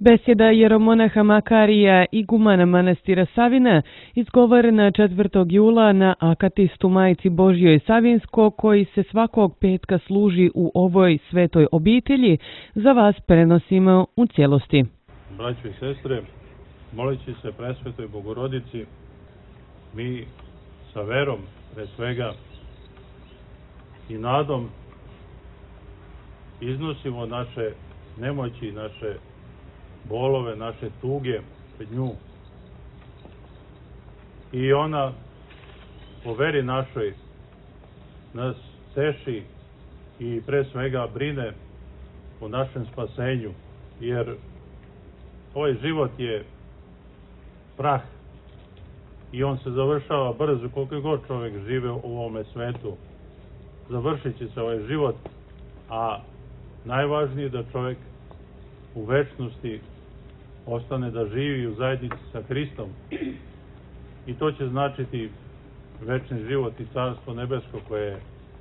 Besjeda jeromonaha Makarija, igumana manastira Savina, izgovorena 4. jula na akatistu Majci Božjoj Savinsko, koji se svakog petka služi u ovoj svetoj obitelji, za vas prenosimo u cijelosti. Braćo i sestre, moleći se presvetoj Bogorodici, mi sa verom, pre svega, i nadom iznosimo naše nemoći, naše bolove, naše tuge pred nju. I ona po veri našoj nas teši i pre svega brine o našem spasenju, jer ovaj život je prah i on se završava brzo. Koliko god čovjek žive u ovome svetu, završit će se ovaj život, a najvažnije je da čovjek u večnosti ostane da živi u zajednici sa Hristom, i to će značiti večni život i carstvo nebesko koje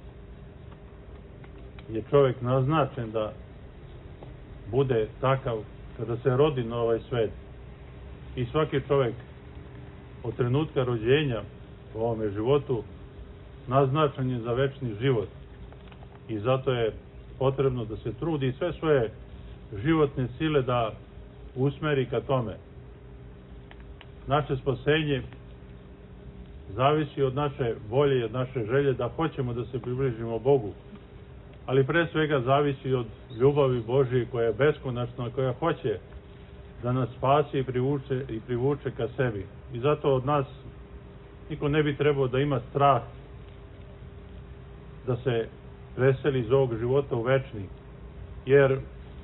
je čovjek naznačen da bude takav kada se rodi na ovaj svet. I svaki čovjek od trenutka rođenja u ovome životu naznačen je za večni život, i zato je potrebno da se trudi i sve svoje životne sile da usmeri ka tome. Naše spasenje zavisi od naše volje i od naše želje da hoćemo da se približimo Bogu, ali pre svega zavisi od ljubavi Božije koja je beskonačna, koja hoće da nas spasi i privuče ka sebi. I zato od nas niko ne bi trebao da ima strah da se preseli iz ovog života u večni, jer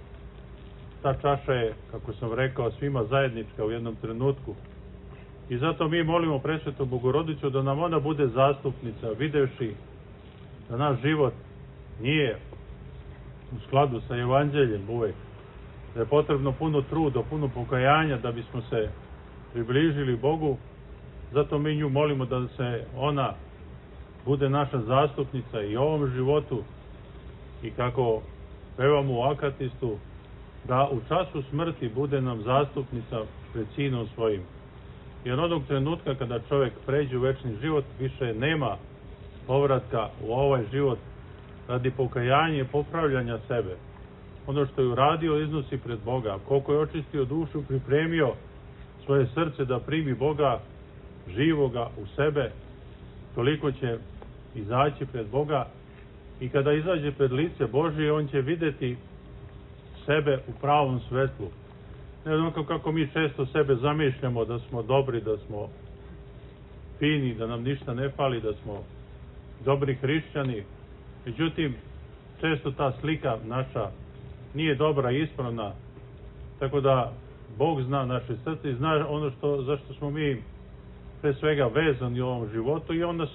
ta čaša je, kako sam rekao, svima zajednička u jednom trenutku. I zato mi molimo presvetu Bogorodicu da nam ona bude zastupnica, videvši da naš život nije u skladu sa Evanđeljem uvek, da je potrebno puno truda, puno pokajanja da bismo se približili Bogu. Zato mi nju molimo da se ona bude naša zastupnica i u ovom životu, i kako pevamo u akatistu, da u času smrti bude nam zastupnica pred Sinom svojim. Jer onog trenutka kada čovjek pređe u večni život, više nema povratka u ovaj život radi pokajanja i popravljanja sebe. Ono što je uradio iznosi pred Boga. Koliko je očistio dušu, pripremio svoje srce da primi Boga živoga u sebe, toliko će izaći pred Boga, i kada izađe pred lice Božije, on će vidjeti sebe u pravom svetlu. Ne onako kako mi često sebe zamišljamo, da smo dobri, da smo fini, da nam ništa ne fali, da smo dobri hrišćani. Međutim, često ta slika naša nije dobra i ispravna, tako da Bog zna naše srce i zna ono zašto smo mi pre svega vezani u ovom životu, i on nas,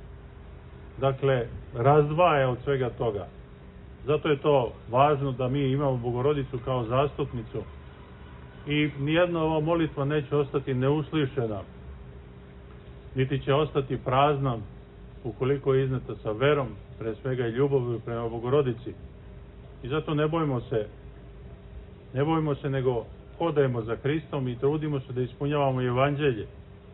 dakle, razdvaja od svega toga. Zato je to važno da mi imamo Bogorodicu kao zastupnicu, i nijedna ova molitva neće ostati neuslišena, niti će ostati prazna ukoliko je izneta sa verom, pre svega i ljubavlju prema Bogorodici. I zato ne bojimo se, nego hodajmo za Hristom i trudimo se da ispunjavamo Evanđelje.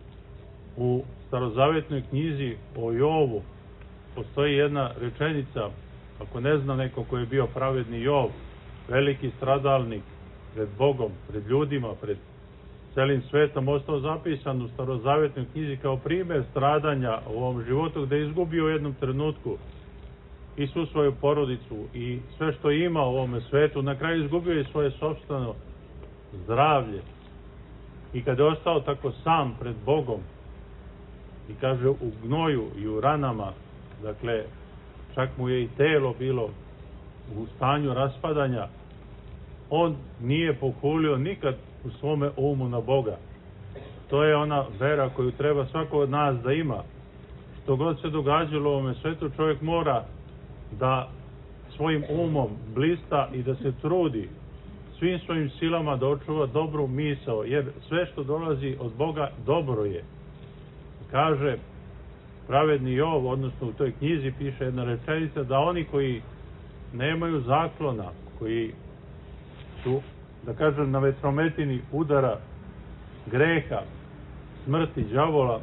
U starozavetnoj knjizi o Jovu postoji jedna rečenica, ako ne zna neko ko je bio pravedni Jov, veliki stradalnik pred Bogom, pred ljudima, pred celim svetom, ostao zapisan u starozavetnoj knjizi kao primjer stradanja u ovom životu, gde je izgubio u jednom trenutku i svu svoju porodicu i sve što ima u ovome svetu. Na kraju izgubio i svoje sopstveno zdravlje, i kada je ostao tako sam pred Bogom, i kaže u gnoju i u ranama, dakle čak mu je i telo bilo u stanju raspadanja, on nije pohulio nikad u svome umu na Boga. To je ona vera koju treba svako od nas da ima. Što god se događalo u ovome svetu, čovjek mora da svojim umom blista i da se trudi svim svojim silama da očuva dobru misao, jer sve što dolazi od Boga dobro je. Kaže pravedni Jov, odnosno u toj knjizi piše jedna rečenica, da oni koji nemaju zaklona, koji su da kažem, na vetrometini udara greha, smrti, đavola,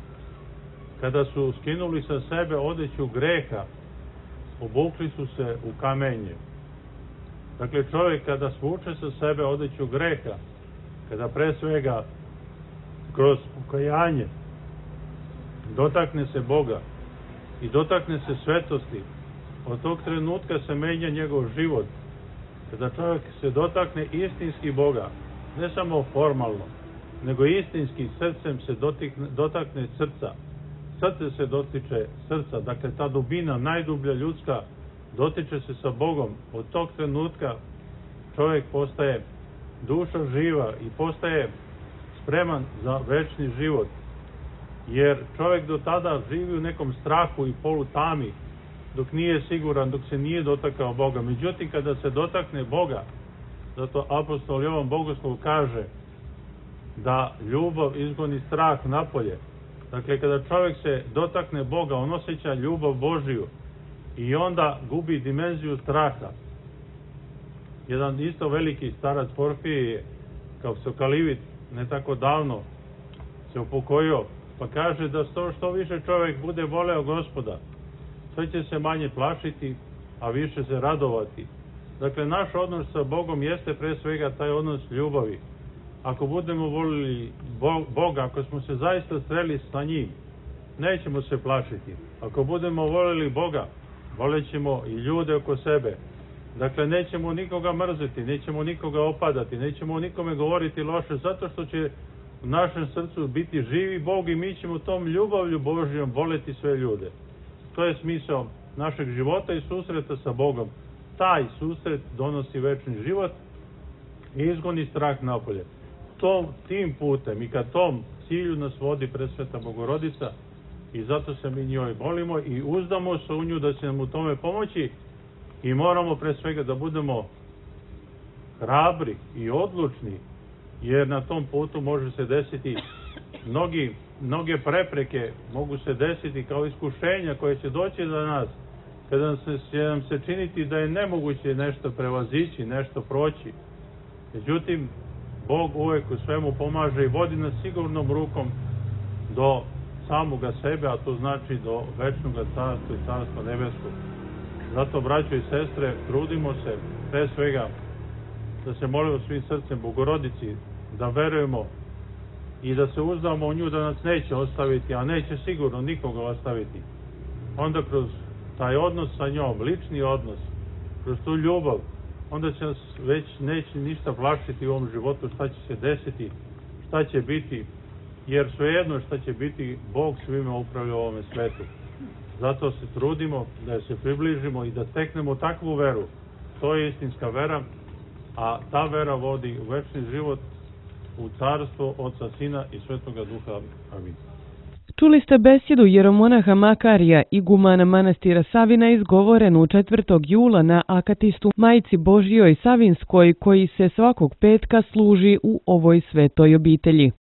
kada su skinuli sa sebe odeću greha, obukli su se u kamenje. Dakle, čovjek kada svuče sa sebe odeću greha, kada pre svega kroz pokajanje dotakne se Boga i dotakne se svetosti, od tog trenutka se menja njegov život. Kada čovjek se dotakne istinski Boga, ne samo formalno, nego istinski, srcem se dotakne srca. Srce se dotiče srca, dakle ta dubina, najdublja ljudska, dotiče se sa Bogom. Od tog trenutka čovjek postaje duša živa i postaje spreman za večni život. Jer čovjek do tada živi u nekom strahu i polutami, dok nije siguran, dok se nije dotakao Boga. Međutim, kada se dotakne Boga, zato apostol Jovan Bogoslov kaže da ljubav izgoni strah napolje. Dakle, kada čovjek se dotakne Boga, on osjeća ljubav Božiju i onda gubi dimenziju straha. Jedan isto veliki starac Porfirije, kao Sokalivit, ne tako davno se upokojio, pa kaže da što više čovjek bude voleo Gospoda, sve će se manje plašiti, a više se radovati. Dakle, naš odnos sa Bogom jeste pre svega taj odnos ljubavi. Ako budemo volili Boga, ako smo se zaista sreli sa njim, nećemo se plašiti. Ako budemo volili Boga, volećemo i ljude oko sebe. Dakle, nećemo nikoga mrzeti, nećemo nikoga opadati, nećemo nikome govoriti loše, zato što će u našem srcu biti živi Bog i mi ćemo tom ljubavlju Božjom voleti sve ljude. To je smisao našeg života i susreta sa Bogom. Taj susret donosi večni život i izgoni strah napolje. Tim putem i ka tom cilju nas vodi Presveta Bogorodica i zato se mi njoj molimo i uzdamo se u nju da će nam u tome pomoći i moramo pre svega da budemo hrabri i odlučni, jer na tom putu može se desiti mnoge prepreke, mogu se desiti kao iskušenja koje će doći do nas, kada će nam se činiti da je nemoguće nešto prevazići, nešto proći. Međutim, Bog uvek u svemu pomaže i vodi nas sigurnom rukom do samoga sebe, a to znači do večnog carstva i carstva nebeskog. Zato, braćo i sestre, trudimo se pre svega da se molimo svim srcem Bogorodici, da verujemo i da se uzdamo u nju da nas neće ostaviti, a neće sigurno nikoga ostaviti. Onda kroz taj odnos sa njom, lični odnos, kroz tu ljubav, onda će nas već neće ništa plašiti u ovom životu, šta će se desiti, šta će biti, jer svejedno šta će biti, Bog svime upravlja u ovome svetu. Zato se trudimo da se približimo i da steknemo takvu veru. To je istinska vera, a ta vera vodi u večni život, u carstvo Oca, Sina i Svetoga Duha. Amin. Čuli ste besjedu jeromonaha Makarija, igumana manastira Savina, izgovorenu 4. jula na akatistu Majci Božjoj Savinskoj, koji se svakog petka služi u ovoj svetoj obitelji.